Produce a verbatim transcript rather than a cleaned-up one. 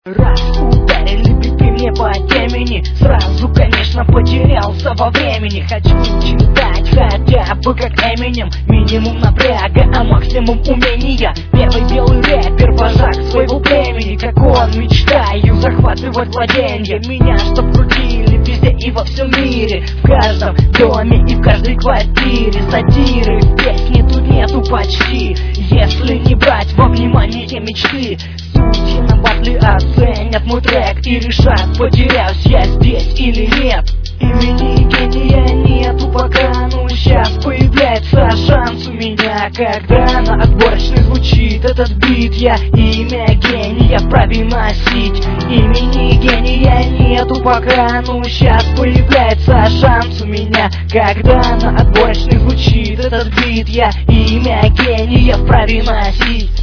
Раз ударили биты мне по темени, сразу, конечно, потерялся во времени. Хочу читать хотя бы как Эминем, минимум напряга, а максимум умения. Первый белый рэпер, вожак своего племени, как он мечтаю захватывать владенье. Меня чтоб крутили везде и во всем мире, в каждом доме и в каждой квартире. Сатиры в песне тут нету почти, если не брать во внимание те мечты. Судьи на батле оценят мой трек и решат, потеряюсь я здесь или нет. Имени гения нету пока, но сейчас появляется шанс у меня, когда на отборочной звучит этот бит. Я имя гения вправе носить. Имени гения нету пока, но сейчас появляется шанс у меня, когда на отборочной звучит этот бит. Я имя гения вправе носить.